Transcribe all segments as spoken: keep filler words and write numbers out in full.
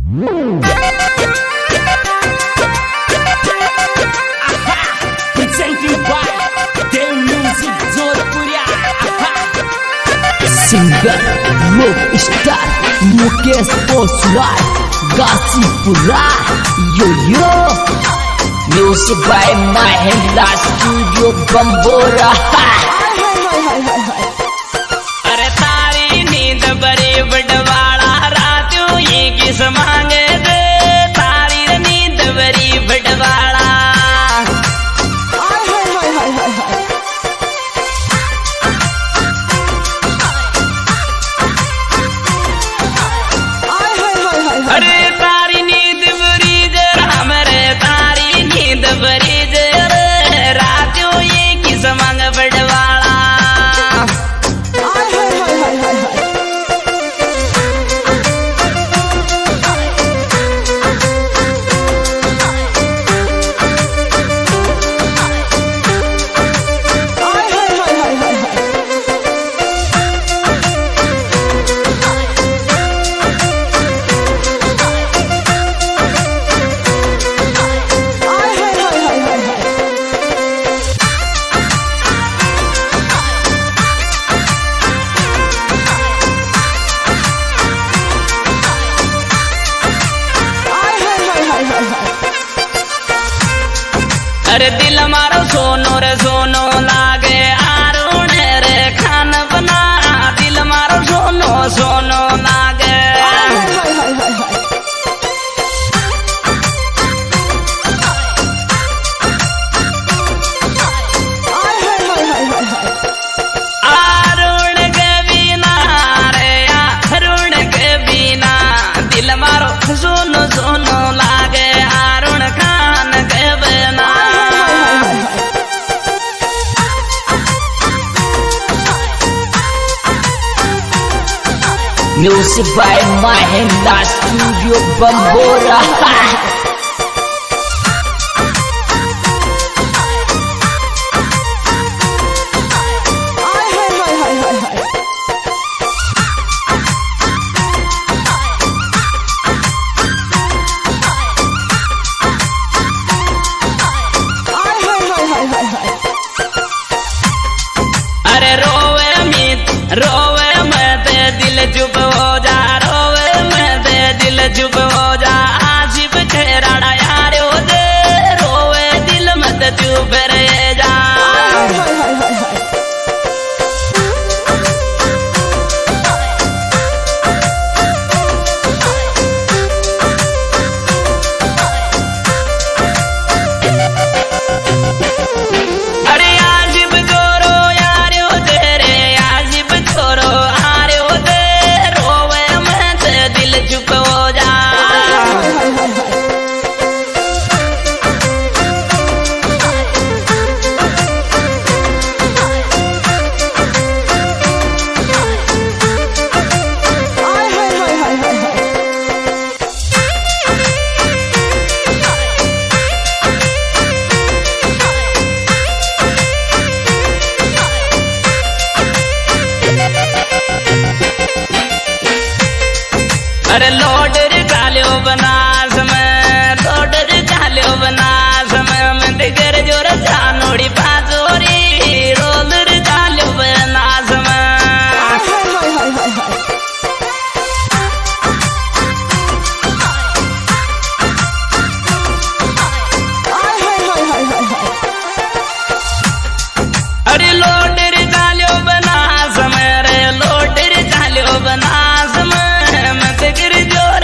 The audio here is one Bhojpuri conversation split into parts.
Singer rock star Mukesh Oswal Ghazipura yo yo music by Mahindra studio Bambora. अरे तारी नींद बड़ी बड़वाड़ा रातों ये किस मांगे दे तारी नींद बड़ी बड़वाड़ा। अरे तारी नींद बुरी जर हमरे तारी नींद बुरी जर रातों ये किस मांग बड़वाड़ा। अरे दिल मारो सोनो रे सोनो लागे आरुण रे खान बना दिल मारो सोनो सोनो लागे। आरुण के बिना रे आरुण के बिना दिल मारो सोनो सोनो लागे आरुण खान के बिना। Music by Mahindra studio Bambora. अरे रोवे मित रोवे मत दिल चुप हो जा रोवे मत दिल चुप हो जा आजिब ठहराड़ा यारो दे रोवे दिल मत चुप रह जा। अरे आजिब छोरो यारो तेरे आजिब छोरो आरो दे रोवे मत दिल चुप हो जा। अरे लोडर चालो बनास में लोडर चालो बनास में मैं दिगर जोर जानोड़ी पाजोरी रोलर चालो बनास में। अरे लोडर चालो बनास में रे लोडर चालो बनास में मैं दिगर जोर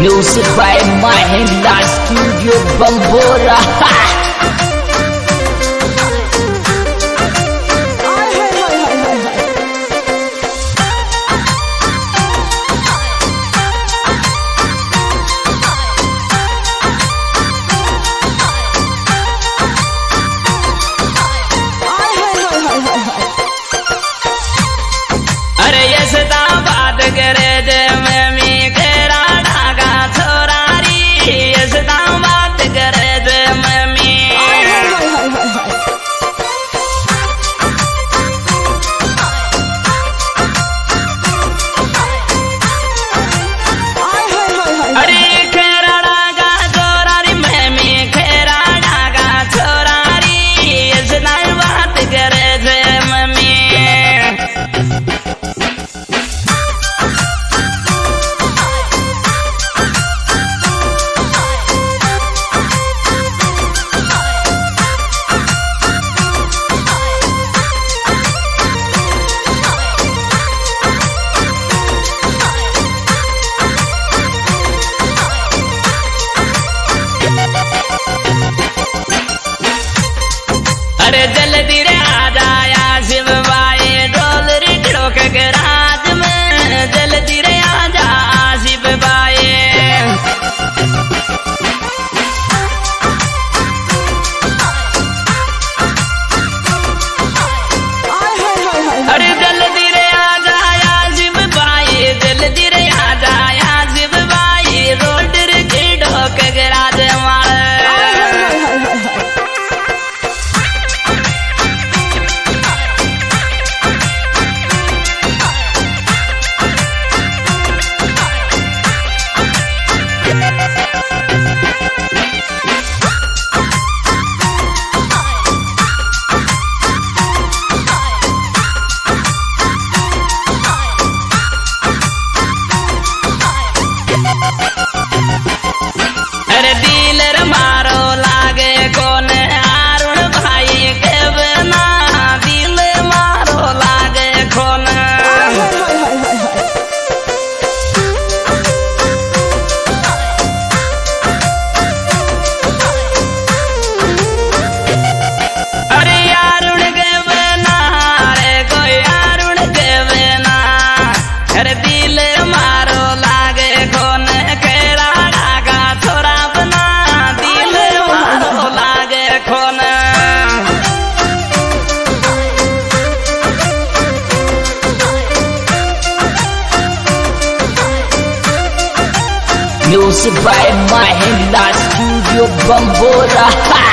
Music by Mahindra Studio Bambora. अरे ये सदा बात करे जे में मी केरा ढागा छोरारी, ये सदा बात करे जे में मी अरे खेरा ढागा छोरारी में मी खेरा ढागा छोरारी, ये सदा बात करे जे में मी अरे जल्दी रे आ जाया शिव भाई डोल रिकड़ो के गराज में, जल्दी रे आ जा शिव भाई। अरे जल्दी रे आ जाया शिव भाई, जल्दी रे आ जाया शिव भाई रोड रिकड़ो के गराज मार। अरे डीलर मारो लागे कौन अरुण भाई के बिना, दिल मारो लागे कौन। अरे अरुण के बिना रे कोई अरुण के बिना, अरे दिल मारो लागे कौन खेरा ढागा छोरा बना, दिल मारो लागे कौन। Music by Mahindra Studio Bambora.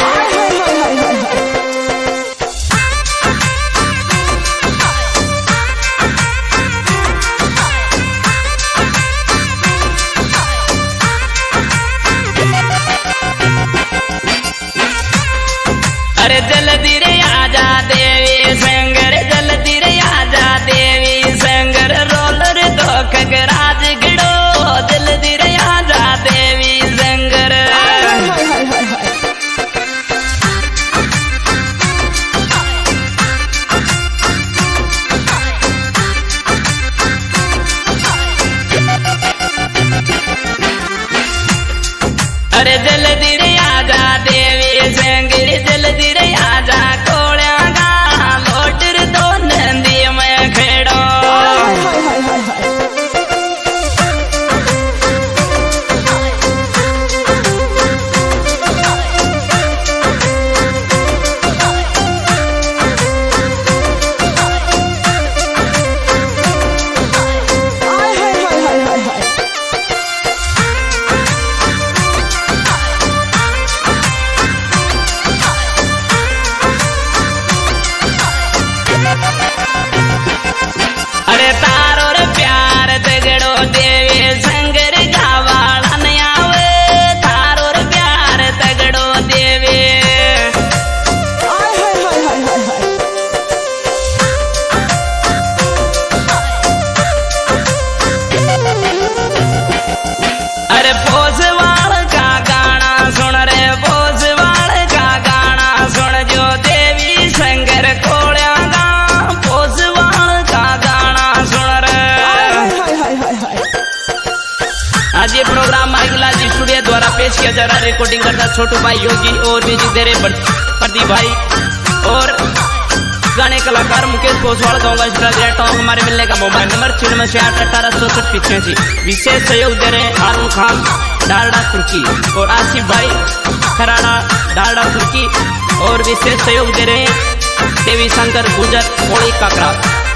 अरे जल्दी रे आजा देवी संगर, जल्दी रे आजा देवी संगर रोलर दो खगराज गिड़ो, जल्दी रे आजा देवी संगर। जरा रिकॉर्डिंग करता छोटू भाई योगी और म्यूजिक दे रहे प्रदीप भाई और गाने कलाकार मुकेश कोसवाल गाँव का हमारे मिलने का मोबाइल नंबर छियानवे से आठ अठारह चौसठ पिछयासी। विशेष सहयोग दे रहे हारून खान डालडा तुर्की और आसिफ भाई खराड़ा डालडा तुर्की और विशेष सहयोग दे रहे देवी शंकर गुजर होली काकड़ा।